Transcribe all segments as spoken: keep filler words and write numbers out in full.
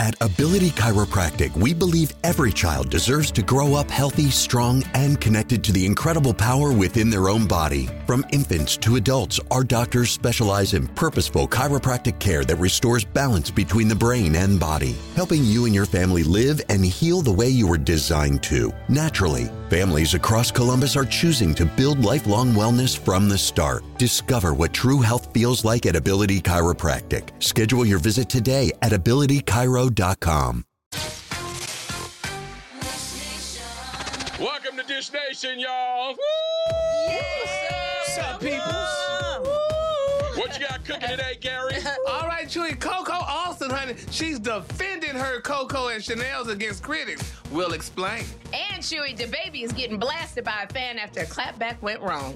At Ability Chiropractic, we believe every child deserves to grow up healthy, strong, and connected to the incredible power within their own body. From infants to adults, our doctors specialize in purposeful chiropractic care that restores balance between the brain and body, helping you and your family live and heal the way you were designed to, naturally. Families across Columbus are choosing to build lifelong wellness from the start. Discover what true health feels like at Ability Chiropractic. Schedule your visit today at ability chiro dot com. Welcome to Dish Nation, y'all. Woo! What's up, peoples? What you got cooking today, Gary? All right, Chewy. Coco Austin, honey, she's defending her Coco and Chanel's against critics. We'll explain. And Chewy, the baby is getting blasted by a fan after a clapback went wrong.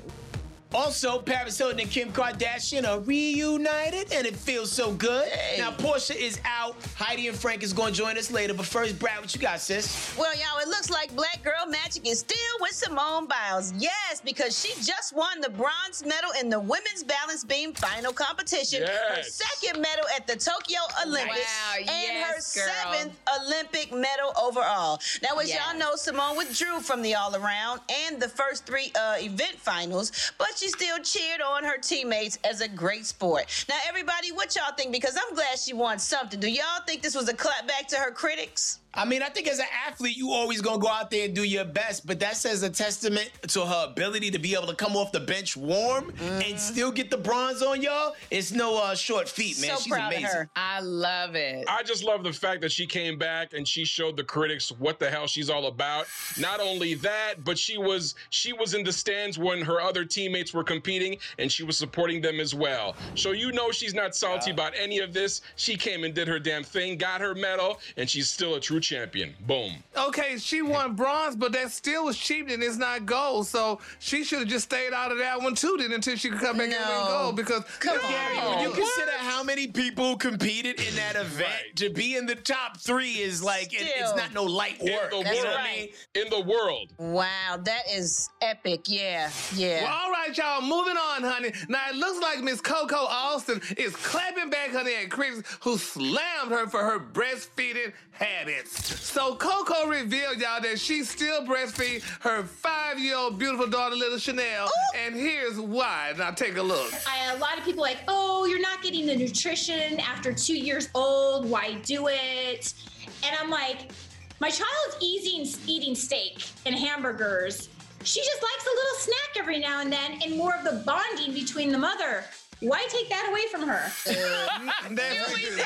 Also, Paris Hilton and Kim Kardashian are reunited, and it feels so good. Hey. Now, Portia is out. Heidi and Frank is going to join us later. But first, Brad, what you got, sis? Well, y'all, it looks like Black Girl Magic is still with Simone Biles. Yes, because she just won the bronze medal in the women's balance beam final competition. Yes. Her second medal at the Tokyo Olympics. Wow, and yes, her girl. seventh Olympic medal overall. Now, as Yes. y'all know, Simone withdrew from the all-around and the first three uh, event finals, but she still cheered on her teammates as a great sport. Now, everybody, what y'all think? Because I'm glad she won something. Do y'all think this was a clapback to her critics? I mean, I think as an athlete, you always going to go out there and do your best, but that says a testament to her ability to be able to come off the bench warm mm-hmm. and still get the bronze on y'all. It's no uh, short feat, man. So She's proud amazing. of her. I love it. I just love the fact that she came back and she showed the critics what the hell she's all about. Not only that, but she was she was in the stands when her other teammates were competing, and she was supporting them as well. So you know she's not salty yeah. about any of this. She came and did her damn thing, got her medal, and she's still a true champion. Boom. Okay, she won bronze, but that still was cheap and it's not gold. So she should have just stayed out of that one too then until she could come back No. and win gold. Because Come no. Gary, when you consider how many people competed in that event, Right. to be in the top three is like, it, it's Still. not no light work. In the That's world. right. In the world. Wow, that is epic. Yeah, yeah. Well, all right, y'all, moving on, honey. Now, it looks like Miss Coco Austin is clapping back, honey, at critics who slammed her for her breastfeeding habits. So Coco revealed, y'all, that she still breastfeeds her five-year-old beautiful daughter, little Chanel, Ooh. and here's why. Now, take a look. I, a lot of people are like, oh, you're not getting the nutrition after two years old. Why do it? And I'm like, my child's eating, eating steak and hamburgers. She just likes a little snack every now and then and more of the bonding between the mother. Why take that away from her? That's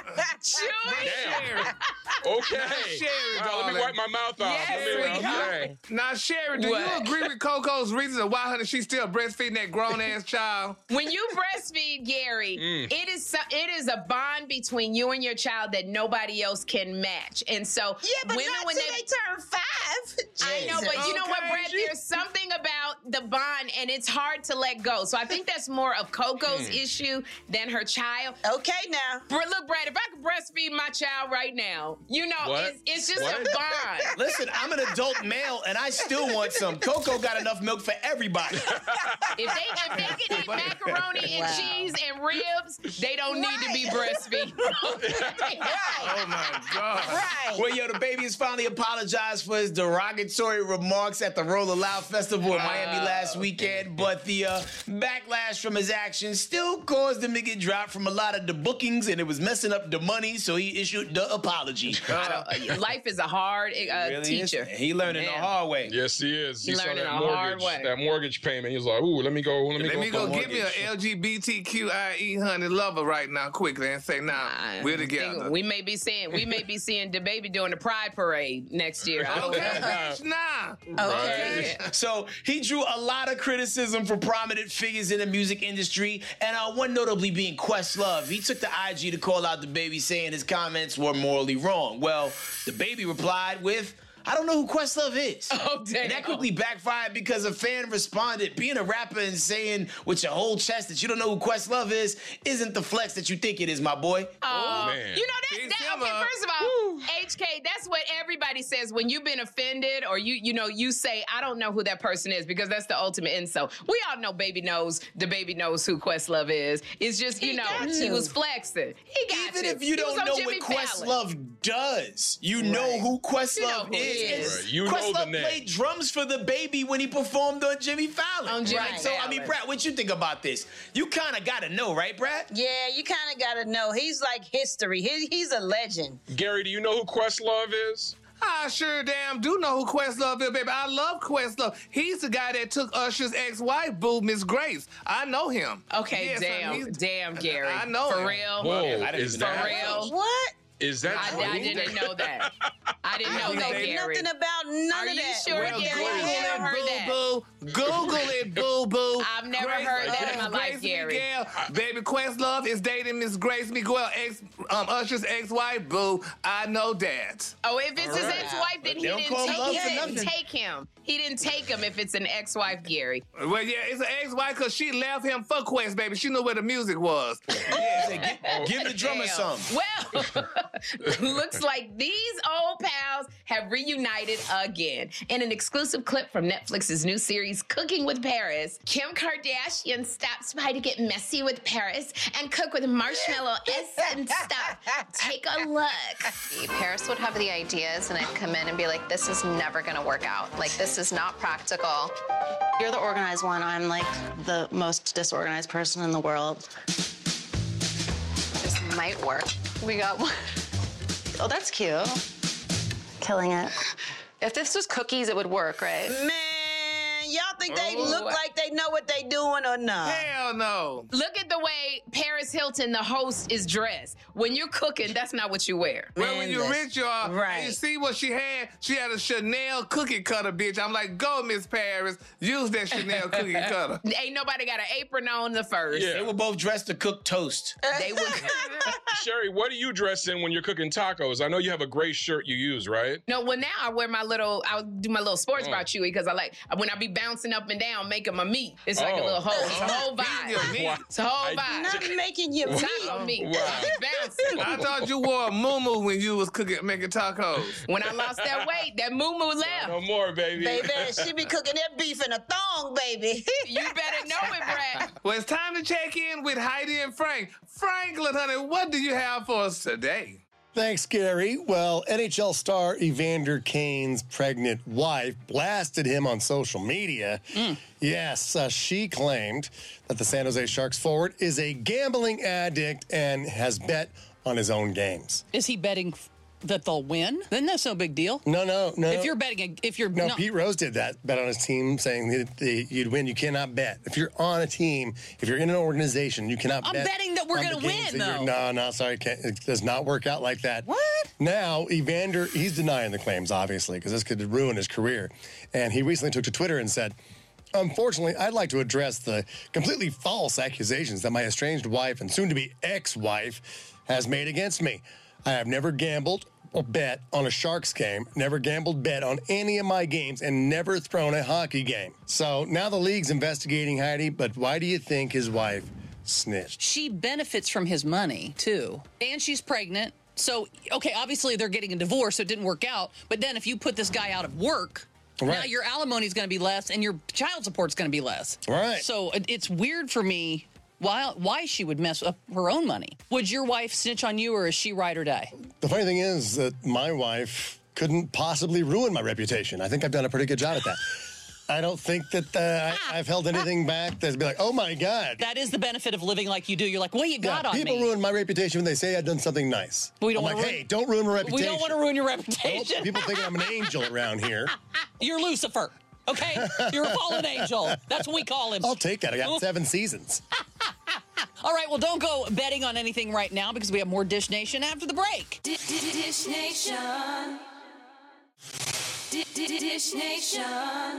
Damn. Okay. Sherry, All right, let me darling. wipe my mouth off. Yes, Let me- sweetheart. okay. Now, Sherry, do What? you agree with Coco's reasons of why, honey, she's still breastfeeding that grown-ass child? When you breastfeed, Gary, Mm. it is so, it is a bond between you and your child that nobody else can match. And so Yeah, but women, not when till they, they turn five. I know, but you know what, Okay. Brad? There's something about the bond, and it's hard to let go. So I think that's more of Coco's issue than her child. Okay, now. Br- Look, Brad, if I could breastfeed my child right now, you know, What? it's, it's just What? a bond. Listen, I'm an adult male, and I still want some. Coco got enough milk for everybody. If they if they can eat macaroni and Wow. cheese and ribs, they don't need to be breastfeeding. Oh, my God. Right. Well, yo, the baby has finally apologized for his derogatory remarks at the Roll Aloud Festival in Miami last weekend, but the uh, backlash from his actions still caused him to get dropped from a lot of the bookings, and it was messing up the money, so he issued the apology. I don't- life is a hard uh, Really is. teacher. He learned it the Man. hard way. Yes, he is. He, He saw learned it that a hard mortgage, way. that mortgage payment. He was like, "Ooh, let me go, let me Let go, me go for get me an mortgage." L G B T Q I E honey lover right now, quickly, and say, "Nah, I we're think together." We may be seeing we may be seeing the baby doing the Pride Parade next year. I don't Okay, know. bitch, nah. Okay. So he drew a lot of criticism from prominent figures in the music industry, and uh, one notably being Questlove. He took to I G to call out the baby, saying his comments were morally wrong. Well, the baby replied with, I don't know who Questlove is. Oh, damn. And that quickly backfired because a fan responded, being a rapper and saying with your whole chest that you don't know who Questlove is isn't the flex that you think it is, my boy. Oh, man. you know that, Big that okay, Timber. first of all, H K, that's what everybody says when you've been offended or you you know, you say, I don't know who that person is because that's the ultimate insult. We all know Baby knows, the Baby knows who Questlove is. It's just, you He know, got he to. was flexing. He got Even to. if you He was don't on know Jimmy what Fallon. Questlove does, you know who Questlove You know who he is. is. Right, you know Questlove the name. played drums for the Baby when he performed on Jimmy Fallon. On Jimmy right? So, I mean, Fallon. Brad, what you think about this? You kind of got to know, right, Brad? Yeah, you kind of got to know. He's like history. He, he's a legend. Gary, do you know who Questlove is? I sure damn do know who Questlove is, baby. I love Questlove. He's the guy that took Usher's ex-wife, boo, Miss Grace. I know him. Okay, Yes, damn, he's- damem Gary. I know For him. real? Whoa, I didn't is even know that For real? What? Is that I, true? I didn't know that. I didn't know I don't that, know Gary. nothing about none Are of you that. sure, Well, Gary? Google I never it, heard that. boo, boo. Google it, boo, boo. I've never heard that in my life, Grace Gary. Miguel, baby Questlove is dating Miss Grace Miguel, ex, um, Usher's ex-wife, boo. I know that. Oh, if it's his right. ex-wife, then he They don't didn't, call take, love he for didn't nothing. take him. He didn't take him if it's an ex-wife, Gary. Well, yeah, it's an ex-wife because she left him for Quest, baby. She knew where the music was. Yeah. Say, give, give the drummer Damn. some. Well, looks like these old pals have reunited again. In an exclusive clip from Netflix's new series, Cooking with Paris, Kim Kardashian stops by to get messy with Paris and cook with marshmallow and stuff. Take a look. Paris would have the ideas, and I'd come in and be like, this is never gonna work out. Like, this is not practical. You're the organized one. I'm like the most disorganized person in the world. This might work. We got one. Oh, that's cute. Killing it. If this was cookies, it would work, right? Man, y'all think they Oh, look I- like they know what they doing or not? Hell no. Look at the way Paris Hilton, the host, is dressed. When you're cooking, that's not what you wear. Well, Man, when you're listen. rich, y'all, Right. and you see what she had? She had a Chanel cookie cutter, bitch. I'm like, go, Miss Paris. Use that Chanel cookie cutter. Ain't nobody got an apron on the first. Yeah. They were both dressed to cook toast. They would. Sherry, what do you dress in when you're cooking tacos? I know you have a gray shirt you use, right? No, well now I wear my little, I do my little sports Oh. bra chewy because I like when I be bouncing up and down making my meat. It's like a Oh. little whole, it's a whole Your vibe. meat. Wow. It's a whole I- vibe. Not making you Taco meat. meat. Wow. I be bouncing. I thought you wore a muumuu when you was cooking, making tacos. When I lost that weight, that moo moo left. No more, baby. Baby, she be cooking that beef in a thong, baby. You better know it, Brad. Well, it's time to check in with Heidi and Frank. Franklin, honey, what do you have for us today? Thanks, Gary. Well, N H L star Evander Kane's pregnant wife blasted him on social media. Yes, uh, she claimed that the San Jose Sharks forward is a gambling addict and has bet on his own games. Is he betting f- that they'll win? Then that's no big deal. No, no, no. If you're betting, if you're No, Pete Rose did that, bet on his team, saying that the, you'd win. You cannot bet. If you're on a team, if you're in an organization, you cannot I'm bet. betting that we're on the gonna games win, that you're- though. No, no, sorry. Can't, it does not work out like that. What? Now, Evander, he's denying the claims, obviously, because this could ruin his career. And he recently took to Twitter and said, unfortunately, I'd like to address the completely false accusations that my estranged wife and soon-to-be ex-wife has made against me. I have never gambled or bet on a Sharks game, never gambled bet on any of my games, and never thrown a hockey game. So now the league's investigating Heidi, but why do you think his wife snitched? She benefits from his money, too. And she's pregnant. So, okay, obviously they're getting a divorce, so it didn't work out. But then if you put this guy out of work, now Right. your alimony is going to be less and your child support's going to be less. Right. So it, it's weird for me why, why she would mess up her own money. Would your wife snitch on you, or is she ride or die? The funny thing is that my wife couldn't possibly ruin my reputation. I think I've done a pretty good job at that. I don't think that uh, I, I've held anything back that's be like, oh my God. That is the benefit of living like you do. You're like, what you got Yeah, on people me? ruin my reputation when they say I've done something nice. We don't I'm wanna like, ruin- hey, don't ruin my reputation. We don't want to ruin your Don't- reputation. People think I'm an angel around here. You're Lucifer, okay? You're a fallen angel. That's what we call him. I'll take that. I got seven seasons. All right, well, don't go betting on anything right now because we have more Dish Nation after the break. Dish Nation. Dish Nation.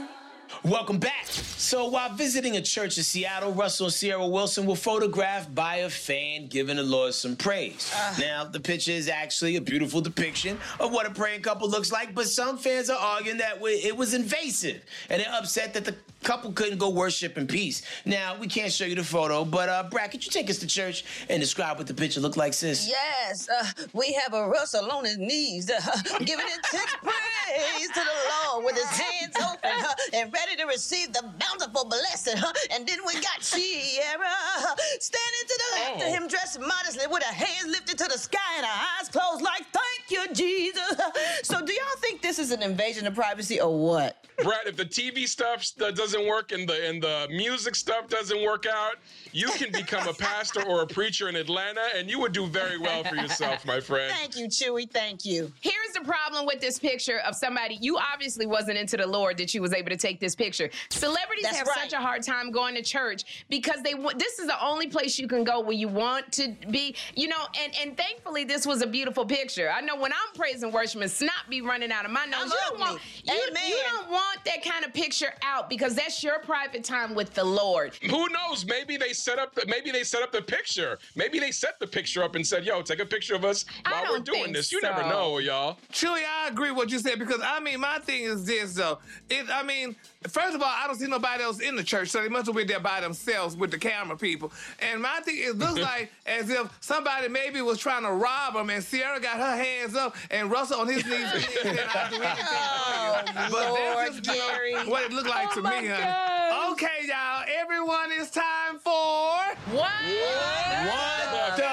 Welcome back. So while visiting a church in Seattle, Russell and Sierra Wilson were photographed by a fan giving the Lord some praise. Uh. Now, the picture is actually a beautiful depiction of what a praying couple looks like, but some fans are arguing that it was invasive, and they're upset that the couple couldn't go worship in peace. Now, we can't show you the photo, but uh, Brad, could you take us to church and describe what the picture looked like, sis? Yes, uh, we have a Russell on his knees, uh, giving intense praise to the Lord with his hands open uh, and ready to receive the bountiful blessing. Uh, and then we got Sierra uh, standing to the left oh. of him, dressed modestly with her hands lifted to the sky and her eyes closed like, thank you, Jesus. So do y'all think this is an invasion of privacy or what? Brad, if the T V stuff doesn't work and the and the music stuff doesn't work out, you can become a pastor or a preacher in Atlanta, and you would do very well for yourself, my friend. Thank you, Chewy. Thank you. Here's the problem with this picture of somebody. You obviously wasn't into the Lord that you was able to take this picture. Celebrities That's have right. such a hard time going to church because they this is the only place you can go when you want to be, you know, and, and thankfully this was a beautiful picture. I know when I'm praising worship and snot be running out of my nose. You don't, want, you, you don't want that kind of picture out because that's your private time with the Lord. Who knows? Maybe they set up the maybe they set up the picture. Maybe they set the picture up and said, yo, take a picture of us while we're doing this. You so. never know, y'all. Chewy, I agree with what you said because, I mean, my thing is this, though. It, I mean, first of all, I don't see nobody else in the church, so they must have been there by themselves with the camera people. And my thing, it looks like as if somebody maybe was trying to rob them, and Sierra got her hands up, and Russell on his knees and I'll do anything oh, for you. But Lord, that's just Gary. what it looked like oh to me, God. honey. Okay, y'all, everyone, it's time for... What? What the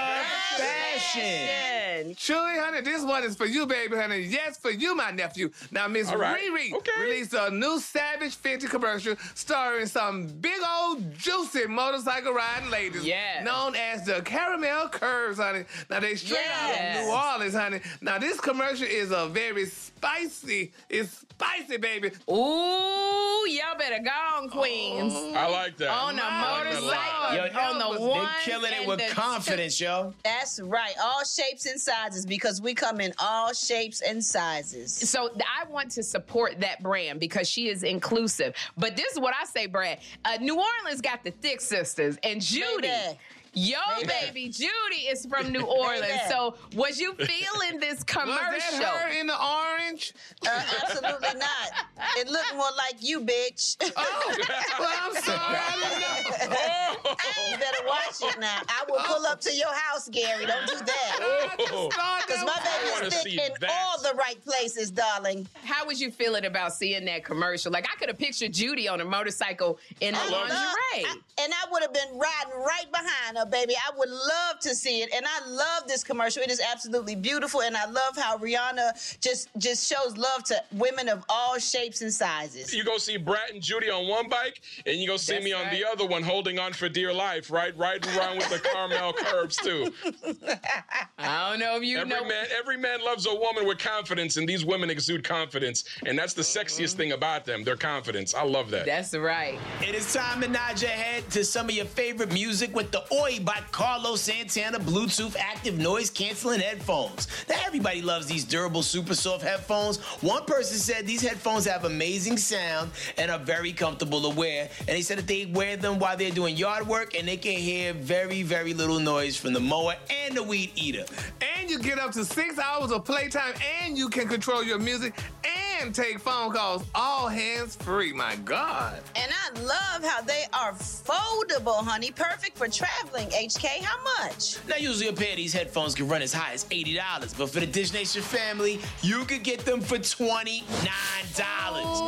fashion? Chewy, honey, this one is for you, baby, honey. Yes, for you, my nephew. Now, Miss right. Riri okay. released a new Savage Fenty commercial starring some big old juicy motorcycle riding ladies yes. known as the Caramel Curves, honey. Now, they straight yes. out of New Orleans, honey. Now, this commercial is a very spicy, it's spicy, baby. Ooh, y'all better go on, Queens. Oh. I like that. On a I motorcycle. like Yo, on the one. They're killing it with confidence, yo. That's right. All shapes and sizes because we come in all shapes and sizes. So I want to support that brand because she is inclusive. But this is what I say, Brad. Uh, New Orleans got the Thick Sisters and Judy. Baby. Yo, Baby. baby, Judy is from New Orleans. Baby. So was you feeling this commercial? Was that her in the orange? Uh, absolutely not. It looked more like you, bitch. Oh, well, I'm sorry. I didn't know. You better watch it now. I will pull up to your house, Gary. Don't do that. Because my baby is thick in that. all the right places, darling. How was you feeling about seeing that commercial? Like, I could have pictured Judy on a motorcycle in a I lingerie. love- I- and I would have been riding right behind her, baby. I would love to see it. And I love this commercial. It is absolutely beautiful. And I love how Rihanna just, just shows love to women of all shapes and sizes. You go see Brat and Judy on one bike, and you go see That's me on right. the other one holding on for dear life, right? Riding around with the Caramel Curves, too. I don't know if you Every know. man, every man loves a woman with confidence, and these women exude confidence. And that's the sexiest thing about them, their confidence. I love that. That's right. It is time to nod your head to some of your favorite music with the Oi by Carlos Santana Bluetooth active noise canceling headphones. Now, everybody loves these durable super soft headphones. One person said these headphones have amazing sound and are very comfortable to wear. And they said that they wear them while they're doing yard work and they can hear very, very little noise from the mower and the weed eater. And you get up to six hours of playtime, and you can control your music and take phone calls, all hands-free. My God. And I love how they are foldable, honey. Perfect for traveling. H K, how much? Now, usually a pair of these headphones can run as high as eighty dollars, but for the Dish Nation family, you could get them for twenty-nine dollars.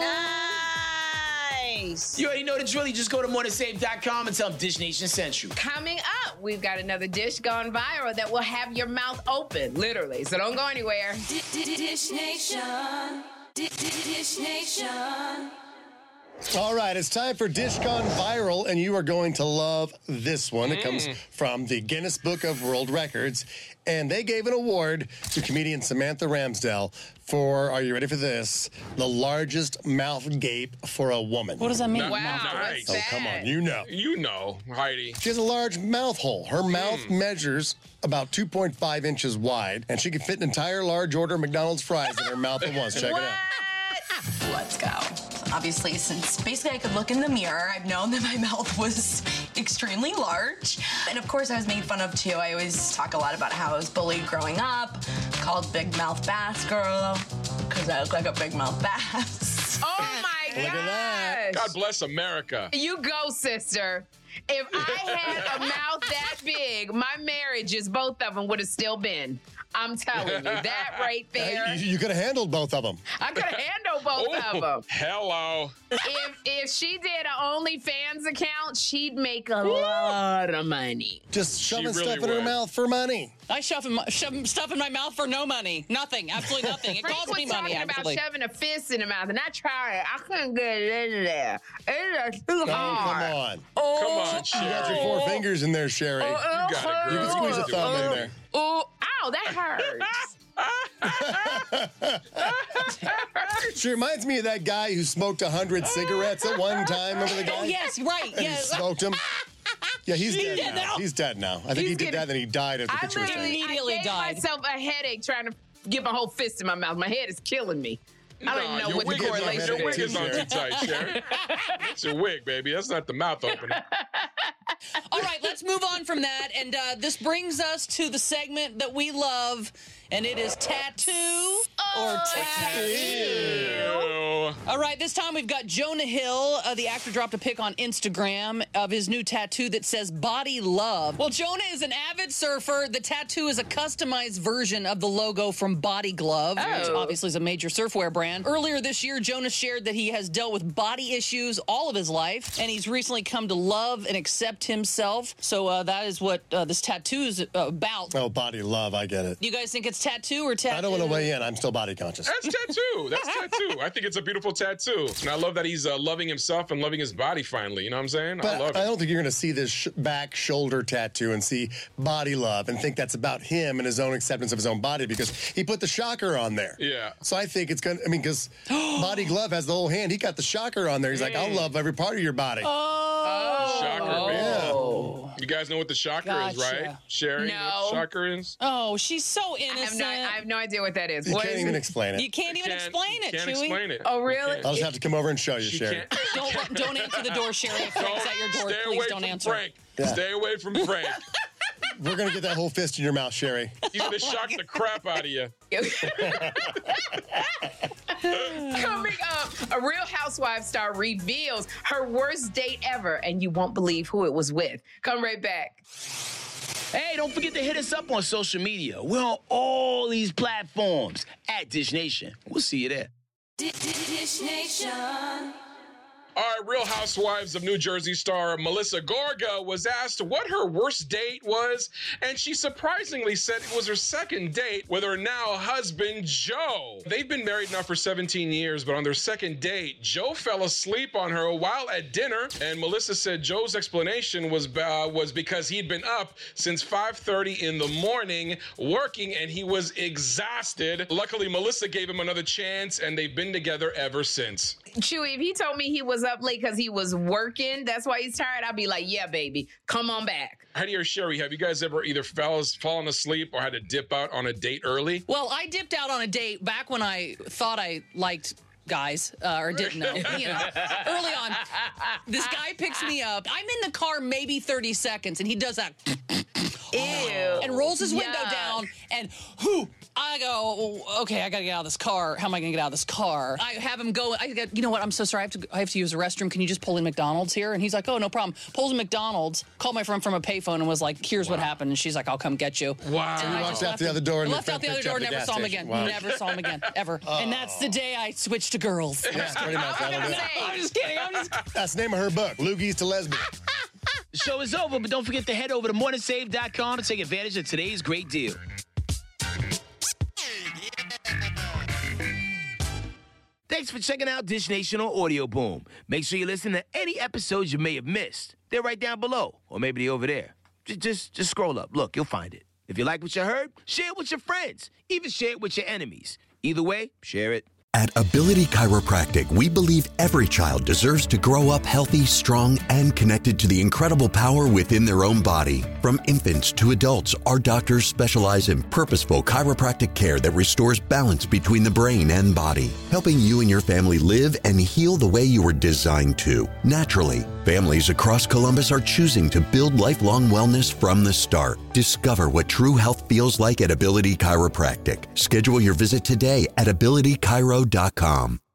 Nice. You already know the drill. You just go to more than safe dot com and tell them Dish Nation sent you. Coming up, we've got another dish gone viral that will have your mouth open, literally. So don't go anywhere. Dish Nation. Dish Nation. All right, it's time for Dish Gone Viral, and you are going to love this one. It comes Mm. from the Guinness Book of World Records, and they gave an award to comedian Samantha Ramsdell for, are you ready for this, the largest mouth gape for a woman. What does that mean? Wow, Nice. Oh, come on, you know. You know, Heidi. She has a large mouth hole. Her mouth measures about two point five inches wide, and she can fit an entire large order of McDonald's fries in her mouth at once. Check it out. Let's go. obviously, since basically I could look in the mirror, I've known that my mouth was extremely large. And of course, I was made fun of too. I always talk a lot about how I was bullied growing up, called Big Mouth Bass Girl, because I look like a big mouth bass. Oh my Look at that. God bless America. You go, sister. If I had a mouth that big, my marriages, both of them, would have still been. I'm telling you, that right there. Hey, you, you could have handled both of them. I could have handled both of them. Hello. If if she did an OnlyFans account, she'd make a lot of money. Just shoving really stuff in her would. mouth for money. I shove, in my, shove stuff in my mouth for no money. Nothing. Absolutely nothing. It Frank costs was me money, talking actually. about shoving a fist in the mouth, and I tried it. I couldn't get it in there. It's just too Oh, hard. come on. Oh, Come on, You got Sherry. your four fingers in there, Sherry. Oh, You got it, You girl. can squeeze a thumb in there. Oh, ow, that hurts. She reminds me of that guy who smoked a hundred cigarettes at one time. Remember the guy? Oh, yes, right. And Yes. he smoked them. Yeah, he's He's dead, dead now. now. He's dead now. I think He's he did getting- that, then he died of the I pituitary. literally Immediately I gave died. myself a headache trying to get my whole fist in my mouth. My head is killing me. I don't Nah, even know your what the wig is on- correlation Your wig too, is on Sherry. too tight, Sherry. That's your wig, baby. That's not the mouth opener. All right, let's move on from that. And uh, this brings us to the segment that we love, and it is tattoo or tattoo. Ew. All right, this time we've got Jonah Hill. Uh, the actor dropped a pic on Instagram of his new tattoo that says Body Love. Well, Jonah is an avid surfer. The tattoo is a customized version of the logo from Body Glove, which Oh. obviously is a major surfwear brand. Earlier this year, Jonah shared that he has dealt with body issues all of his life, and he's recently come to love and accept himself. So uh, that is what uh, this tattoo is uh, about. Oh, body love. I get it. Do you guys think it's tattoo or tattoo? I don't want to weigh in. I'm still body conscious. That's tattoo. That's tattoo. I think it's a beautiful tattoo. And I love that he's uh, loving himself and loving his body finally. You know what I'm saying? I But love I it. don't think you're going to see this sh- back shoulder tattoo and see body love and think that's about him and his own acceptance of his own body because he put the shocker on there. Yeah. So I think it's going to, I mean, because Body Glove has the whole hand. He got the shocker on there. He's like, I'll love every part of your body. Oh. Shocker, baby. Yeah. You guys know what the shocker is, Gotcha. right? Sherry, you know what the No. shocker is? Oh, she's so I have, innocent. no, I have no idea what that is. You What can't is even it? explain it. You can't even Can't- explain it, Can't Chewy. explain it. Oh, You really? can't. I'll just have to come over and show you, She Sherry. can't. Don't don't answer the door, Sherry. If Frank's at your door, Stay please away don't from answer. Frank. Yeah. Stay away from Frank. We're going to get that whole fist in your mouth, Sherry. He's gonna shock the crap out of you. Coming up, a Real Housewives star reveals her worst date ever, and you won't believe who it was with. Come right back. Hey, don't forget to hit us up on social media. We're on all these platforms at Dish Nation. We'll see you there. Dish Nation. All right, Real Housewives of New Jersey star Melissa Gorga was asked what her worst date was, and she surprisingly said it was her second date with her now husband, Joe. They've been married now for seventeen years, but on their second date, Joe fell asleep on her while at dinner, and Melissa said Joe's explanation was uh, was because he'd been up since five thirty in the morning working, and he was exhausted. Luckily, Melissa gave him another chance, and they've been together ever since. Chewy, if he told me he was up late because he was working, that's why he's tired, I'd be like, yeah, baby, come on back. Heidi or Sherry, have you guys ever either fell, fallen asleep or had to dip out on a date early? Well, I dipped out on a date back when I thought I liked guys uh, or didn't know. You know, early on, this guy picks me up. I'm in the car maybe thirty seconds, and he does that. Ew. And rolls his window Yuck. down, and whoo, I go, okay, I gotta get out of this car. How am I gonna get out of this car? I have him go, I go, you know what, I'm so sorry, I have to I have to use the restroom. Can you just pull in McDonald's here? And he's like, oh, no problem. Pulls in McDonald's, called my friend from a payphone and was like, here's what happened. And she's like, I'll come get you. Wow. So you I walked just out left the him. other door and your Left out friend the other picked you up door, at the never gas saw him station. again. Wow. Never saw him again, ever. And that's the day I switched to girls. Yeah, pretty much. That'll do it. I'm just kidding. I'm just That's the name of her book, Loogies to Lesbian. The show is over, but don't forget to head over to morning save dot com to take advantage of today's great deal. Thanks for checking out Dish Nation on Audio Boom. Make sure you listen to any episodes you may have missed. They're right down below, or maybe they're over there. Just, just, just scroll up. Look, you'll find it. If you like what you heard, share it with your friends. Even share it with your enemies. Either way, share it. At Ability Chiropractic, we believe every child deserves to grow up healthy, strong, and connected to the incredible power within their own body. From infants to adults, our doctors specialize in purposeful chiropractic care that restores balance between the brain and body, helping you and your family live and heal the way you were designed to, naturally. Families across Columbus are choosing to build lifelong wellness from the start. Discover what true health feels like at Ability Chiropractic. Schedule your visit today at ability chiro dot com.